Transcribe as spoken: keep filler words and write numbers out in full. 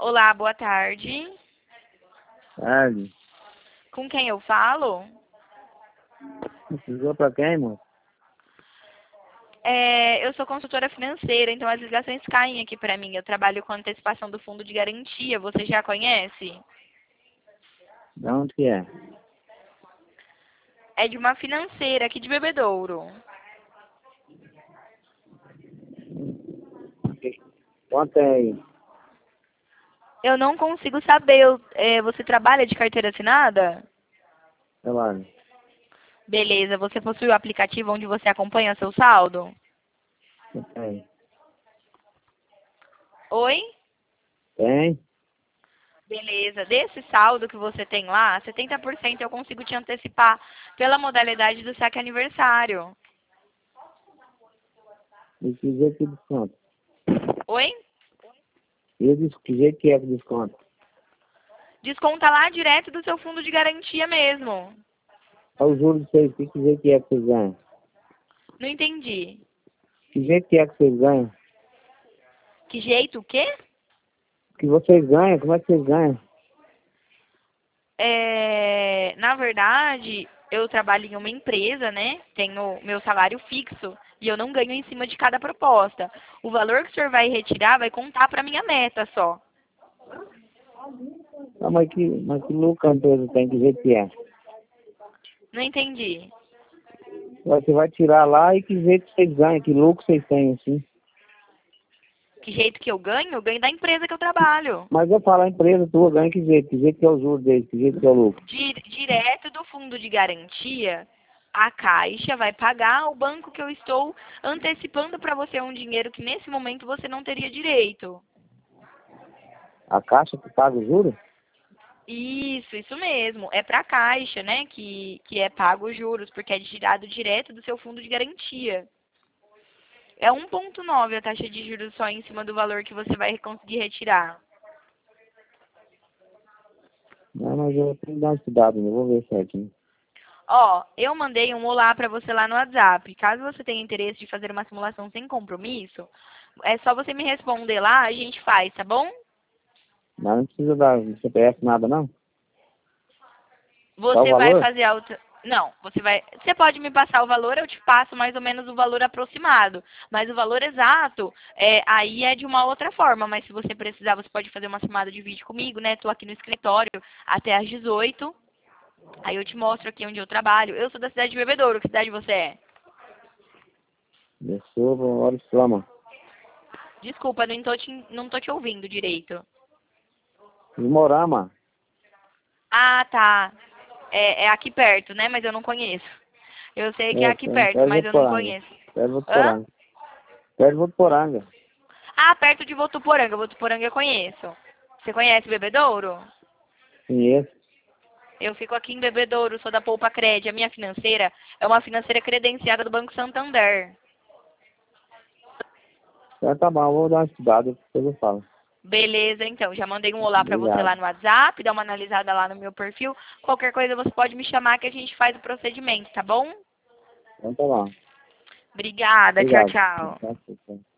Olá, boa tarde. Tarde. Com quem eu falo? Precisou pra quem, moço? É, eu sou consultora financeira, então as ligações caem aqui pra mim. Eu trabalho com antecipação do fundo de garantia. Você já conhece? De onde que é? É de uma financeira aqui de Bebedouro. Quanto é aí? Eu não consigo saber. eu- é, você trabalha de carteira assinada? Trabalho. Beleza. Você possui o aplicativo onde você acompanha seu saldo? Tem. Oi? Tem? Beleza. Desse saldo que você tem lá, setenta por cento eu consigo te antecipar pela modalidade do saque aniversário. E que jeito que desconto? Oi? E des- que jeito que é que desconto? Desconta lá direto do seu fundo de garantia mesmo. Olha o juro de vocês, que jeito que é que vocês ganham? Não entendi. Que jeito que é que vocês ganham? Que jeito o quê? Que vocês ganham? Como é que vocês ganham? É, na verdade, eu trabalho em uma empresa, né? Tenho meu salário fixo e eu não ganho em cima de cada proposta. O valor que o senhor vai retirar vai contar para minha meta só. Ah, mas que, mas que lucro a empresa tem? Que jeito que é? Não entendi. Você vai tirar lá e que jeito que vocês ganham? Que lucro vocês têm, assim? Que jeito que eu ganho? Eu ganho da empresa que eu trabalho. Mas eu falo, a empresa tua ganha que jeito? Que jeito que é o juro deles? Que jeito que é o lucro? Di- direto do fundo de garantia, a Caixa vai pagar ao banco que eu estou antecipando para você um dinheiro que nesse momento você não teria direito. A Caixa que paga o juro? Isso, isso mesmo. É para a Caixa, né, que, que é pago os juros, porque é tirado direto do seu fundo de garantia. É um vírgula nove a taxa de juros só em cima do valor que você vai conseguir retirar. Não, mas eu tenho que dar uma estudada, eu vou ver certinho. Ó, eu mandei um olá para você lá no WhatsApp. Caso você tenha interesse de fazer uma simulação sem compromisso, é só você me responder lá, a gente faz, tá bom? Mas não precisa dar C P F nada, não? Só o Você vai valor? fazer a outra. Não, você vai. Você pode me passar o valor, eu te passo mais ou menos o valor aproximado. Mas o valor exato, é, aí é de uma outra forma. Mas se você precisar, você pode fazer uma chamada de vídeo comigo, né? Tô aqui no escritório até às dezoito. Aí eu te mostro aqui onde eu trabalho. Eu sou da cidade de Bebedouro. Que cidade você é? Eu sou hora de flama. Desculpa, não tô te, não tô te ouvindo direito. De Morama. Ah, tá. É, é aqui perto, né? Mas eu não conheço. Eu sei que é É, aqui perto perto, de mas eu não Votuporanga. conheço. Perto de Hã? Votuporanga. Perto de Votuporanga. Ah, perto de Votuporanga. Votuporanga eu conheço. Você conhece Bebedouro? Conheço. Eu fico aqui em Bebedouro, sou da Poupa Cred. A minha financeira é uma financeira credenciada do Banco Santander. Então tá bom, eu vou dar uma estudada, depois eu falo. Beleza, então. Já mandei um olá pra você lá Obrigado. no WhatsApp, dá uma analisada lá no meu perfil. Qualquer coisa você pode me chamar que a gente faz o procedimento, tá bom? Então tá bom. Obrigada, tchau, Obrigado. tchau. Tchau, tchau.